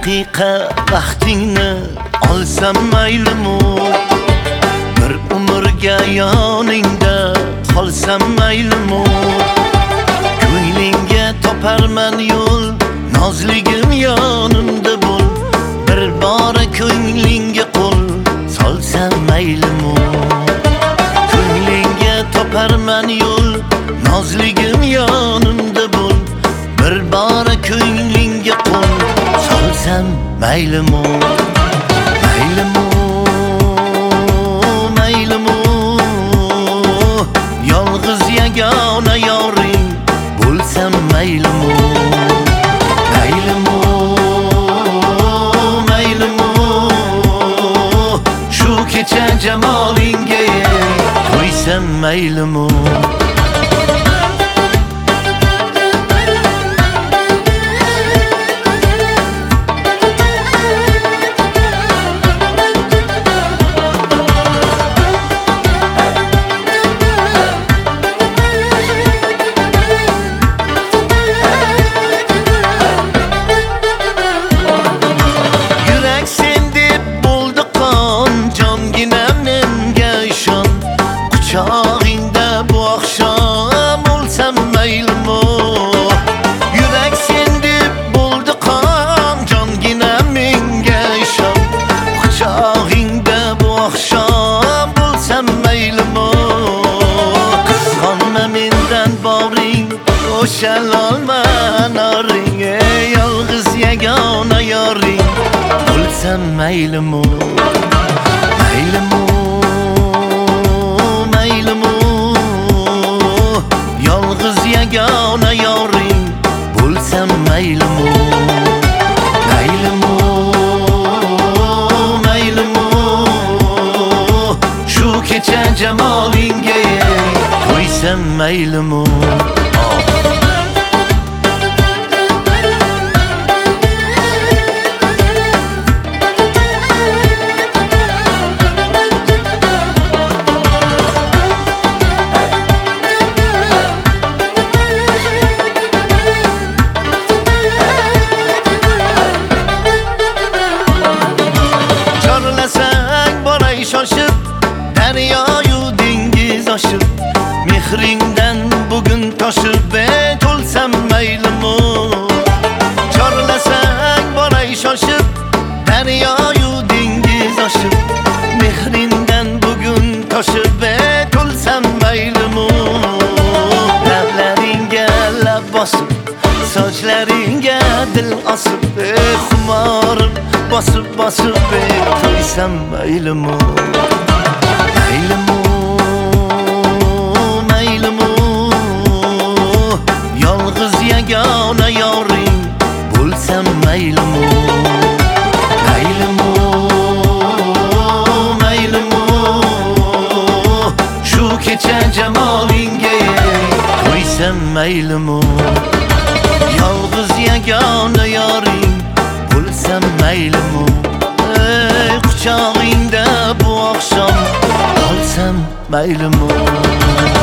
daqiqa vaqtingni olsam maylimi? Bir umrga yoningda qolsam maylimi? Ko'nglingga toparman yo'l, nozligim yonimda bo'l. Bir bora ko'nglingga qo'l solsam maylimi? Ko'nglingga toparman yo'l, nozligim yonimda bo'l. Bir bora ko'nglingga qo'l solsam maylimi? Maylimi? Maylimi? Yolg'iz yagona yoring bo'lsam maylimi? Maylimi? Maylimi? Shu kecha jamolingga qo'ysam maylimi? Quchog'ingda bu oqshom o'lsam maylimi? Yurak sen deb bo'ldi qon, jonginam menga ishon. Quchog'ingda bu oqshom o'lsam maylimi? Qizg'onma mendan boring, o'shalolma noring. Yolg'iz yagona yoring bo'lsam maylimi? Maylimi? Yolg'iz yagona yoring bo'lsam maylimi? Maylimi? Maylimi? Shu kecha jamolingga qo'ysam maylimi? Shoshib daryoyu dengiz oshib, mehringdan bugun toshib to'lsam maylimi? Chorlasang boray shoshib daryoyu dengiz oshib, mehringdan bugun toshib to'lsam maylimi? Lablaringga lab bosib, sochlaringga dil osib, xumorim bosib to'ysam maylimi? Maylimi? Maylimi? Yolg'iz yagona yoring bo'lsam maylimi? Maylimi? Maylimi? Shu kecha jamolingga qo'ysam maylimi? Yolg'iz yagona yoring bo'lsam maylimi? Quchog'ingda bu oqshom qolsam maylimi?